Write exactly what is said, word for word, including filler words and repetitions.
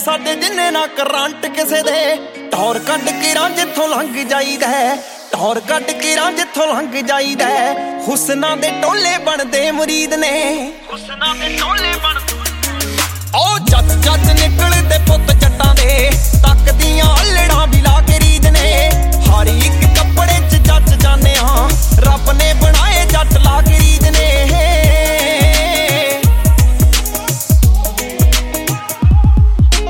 ਸਾਡੇ ਜਿੰਨੇ ਨਾ ਕਰੰਟ ਕਿਸੇ ਦੇ। ਟੌਰ ਕੱਢ ਕੇ ਰਾਂ ਜਿੱਥੋਂ ਲੰਘ ਜਾਈਦਾ, ਟੌਰ ਕੱਢ ਕੇ ਰਾਂ ਜਿੱਥੋਂ ਲੰਘ ਜਾਈਦਾ। ਹੁਸਨਾਂ ਦੇ ਟੋਲੇ ਬਣਦੇ ਮੁਰੀਦ ਨੇ, ਹੁਸਨਾਂ ਦੇ ਟੋਲੇ ਬਣਦੇ। ਉਹ ਜੱਜ ਜੱਜ ਨਿਕਲਦੇ